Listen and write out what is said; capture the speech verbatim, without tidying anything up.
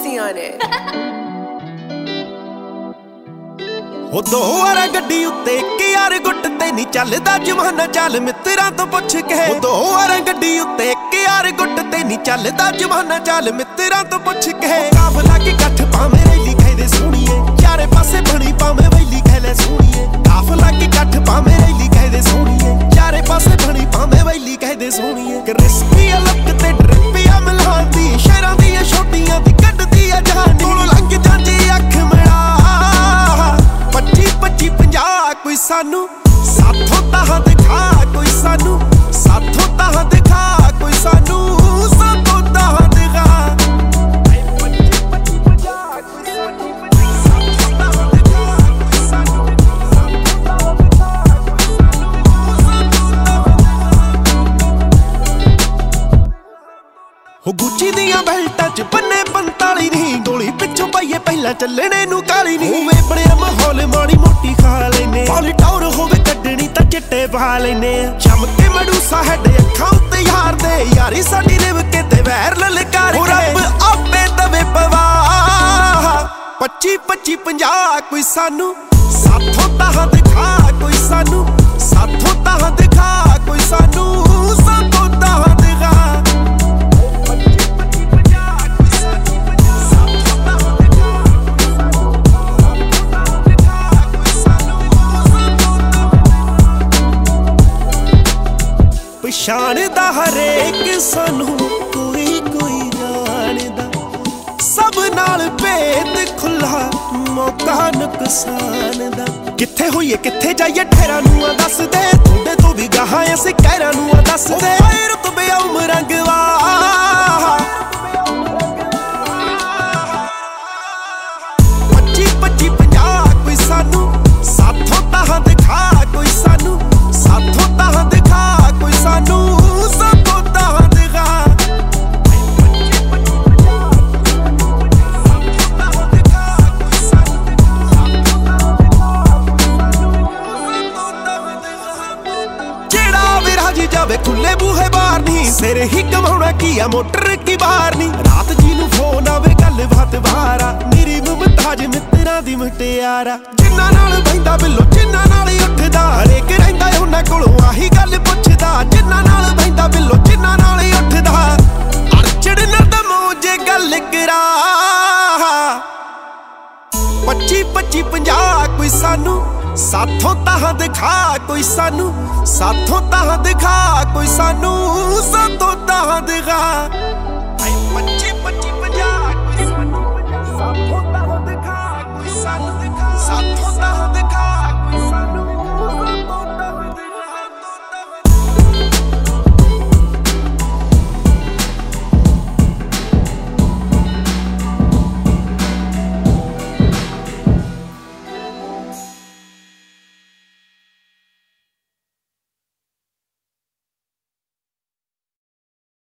Mosty on it. ਉਹ ਦੋ ਵਾਰ ਗੱਡੀ ਉੱਤੇ ਇੱਕ ਯਾਰ ਗੁੱਟ ਤੇ ਨਹੀਂ ਚੱਲਦਾ ਜਮਾਨਾ, ਚੱਲ ਮਿੱਤਰਾਂ ਤੋਂ ਪੁੱਛ ਕੇ। ਉਹ ਦੋ ਵਾਰ ਗੱਡੀ ਉੱਤੇ ਇੱਕ ਯਾਰ ਗੁੱਟ ਤੇ ਨਹੀਂ ਚੱਲਦਾ ਜਮਾਨਾ, ਚੱਲ ਮਿੱਤਰਾਂ ਤੋਂ ਪੁੱਛ ਕੇ। ਕਾਫਲਾ ਕੇ ਇਕੱਠ ਪਾਵੇਂ ਰੈਲੀ ਕਹਿੰਦੇ ਸੋਹਣੀਏ, ਚਾਰੇ ਪਾਸੇ ਬਣੀ ਪਾਵੇਂ ਵੈਲੀ ਕਹਿਲੇ ਸੋਹਣੀਏ। ਕਾਫਲਾ ਕੇ ਇਕੱਠ ਪਾਵੇਂ ਰੈਲੀ ਕਹਿੰਦੇ ਸੋਹਣੀਏ, ਚਾਰੇ ਪਾਸੇ ਬਣੀ ਪਾਵੇਂ ਵੈਲੀ ਕਹਿੰਦੇ ਸੋਹਣੀਏ। ਕ੍ਰਿਸਪੀ ਅਲੱਗ ਤੇ ਡ੍ਰਿਪੀਆ ਮਲਹਾਂਦੀ, ਸ਼ਹਿਰਾਂ ਦੀਆਂ ਛੋਟੀਆਂ ਦੀ ਕੱਢਦੀ ਆ ਜਹਾਨੀ। ਕੋਲੋਂ ਲੰਘ ਜਾਂਦੀ ਅੱਖ ਮਿਲਾ ਪੱਚੀ ਪੱਚੀ ਪੰਜਾਹ, ਕੋਈ ਸਾਨੂੰ ਸਾਥੋਂ ਤਾਂ ਦਿਖਾ, ਕੋਈ ਸਾਨੂੰ ਸਾਥੋਂ ਤਾਂ ਦਿਖਾ, ਕੋਈ ਸਾਨੂੰ ਸਾਥੋਂ ਤਾਂ ਦਿਖਾ। ਪੱਚੀ ਪੱਚੀ ਪੰਜਾਹ, ਕੋਈ ਸਾਨੂੰ ਸਾਥੋਂ ਤਾਂ ਦਿਖਾ, ਕੋਈ ਸਾਨੂੰ ਸਾਥੋਂ ਤਾਂ ਦਿਖਾ, ਕੋਈ ਸਾਨੂੰ। ਹੋ ਗੁੱਚੀ ਦੀਆਂ ਬੈਲਟਾਂ ਚ ਬੰਨੇ ਪੰਤਾਲੀ ਨਹੀਂ, ਗੋਲੀ ਪਿੱਛੋਂ ਪਾਈਏ ਪਹਿਲਾਂ ਚੱਲਣੇ ਨੂੰ ਕਾਲੀ ਨਹੀਂ। ਹੋਵੇ ਬਣਿਆ ਮਾਹੌਲ ਮਾੜੀ ਮੋਟੀ ਖਾ ਲੈਨੇ, ਪਾਲੀ ਟੌਰ ਹੋਵੇ ਕੱਢਣੀ ਤਾਂ ਚਿੱਟੇ ਪਾ ਲੈਨੇ। ਚਮਕੇ ਮੜੂਸਾ ਹੈਡ ਅੱਖਾਂ ਉੱਤੇ ਯਾਰ ਦੇ, ਯਾਰੀ ਸਾਡੀ ਨਿਭ ਕੇ ਤੇ ਵੈਰ ਲਲਕਾਰ ਕੇ। ਰੱਬ ਆਪੇ ਦਵੇ ਪਵਾਹ ਪੱਚੀ ਪੱਚੀ ਪੰਜਾਹ, ਕੋਈ ਸਾਨੂੰ ਸਾਥੋਂ ਤਾਂ ਦਿਖਾ, ਕੋਈ ਸਾਨੂੰ ਸਾਥੋਂ ਤਾਂ ਦਿਖਾ, ਕੋਈ ਸਾਨੂੰ ਸਾਥੋਂ ਤਾਂ ਦਿਖਾ। ਪਛਾਣਦਾ ਹਰੇਕ ਸਾਨੂੰ, ਕੋਈ ਕੋਈ ਜਾਣਦਾ, ਸਭ ਨਾਲ ਭੇਦ ਖੁੱਲਾ ਮੌਕਾ ਨੁਕਸਾਨ ਦਾ। ਕਿੱਥੇ ਹੋਈਏ ਕਿੱਥੇ ਜਾਈਏ ਠਹਿਰਾਂ ਨੂੰ ਆ ਦੱਸ ਦੇ, ਤੁਹਾਡੇ ਤੋਂ ਵੀ ਗਾਹਾਂ ਅਸੀਂ ਕਹਿਰਾਂ ਨੂੰ ਆ ਦੱਸ ਦੇ। ਰੁਤਬੇ ਉਮਰਾਂ ਗਵਾ ਪੱਚੀ ਪੱਚੀ ਪੰਜਾਹ, ਕੋਈ ਸਾਨੂੰ ਸਾਥੋਂ ਤਾਂ ਦਿਖਾ, ਕੋਈ ਸਾਨੂੰ ਸਾਥੋਂ ਤਾਂ ਦਿਖਾ, ਕੋਈ ਸਾਨੂੰ ਸਾਥੋਂ ਤਾਂ ਦਿਖਾ। ਜਿਹੜਾ ਵੀ ਰਾਜੀ ਜਾਵੇ ਖੁੱਲੇ ਬੂਹੇ ਬਾਹਰ ਨਹੀਂ, ਸਿਰ ਹੀ ਕਮਾਉਣਾ ਕੀ ਆ ਮੋਟਰ ਕੀ ਬਾਹਰ ਨਹੀਂ। ਰਾਤ ਜੀ ਨੂੰ ਫੋਨ ਆਵੇ ਗੱਲ ਬਾਤ ਬਾਰਾ, ਮੇਰੀ ਮੁਮਤਾਜ ਮਿੱਤਰਾਂ ਦੀ ਮੁਟਿਆਰਾ। ਜਿੰਨਾਂ ਨਾਲ ਬਹਿੰਦਾ ਬਿੱਲੋ ਜਿੰਨਾਂ ਨਾਲ ਹੀ ਉੱਠਦਾ, ਹਰੇਕ ਰਹਿੰਦਾ ਉਹਨਾਂ ਕੋਲੋਂ ਆਹੀ ਗੱਲ ਪੁੱਛਦਾ। ਜਿੰਨਾਂ ਨਾਲ ਬਹਿੰਦਾ ਬਿੱਲੋ ਜਿੰਨਾਂ ਨਾਲ ਹੀ ਉੱਠਦਾ, ਅੜਚੜ ਨਰਦਮੋ ਜੇ ਗੱਲ ਕਰਾ। ਪੱਚੀ ਪੱਚੀ ਪੰਜਾਹ, ਕੋਈ ਸਾਨੂੰ ਸਾਥੋਂ ਤਾਂ ਦਿਖਾ, ਕੋਈ ਸਾਨੂੰ ਸਾਥੋਂ ਤਾਂ ਦਿਖਾ, ਕੋਈ ਸਾਨੂੰ ਸਾਥੋਂ ਤਾਂ ਦਿਖਾ।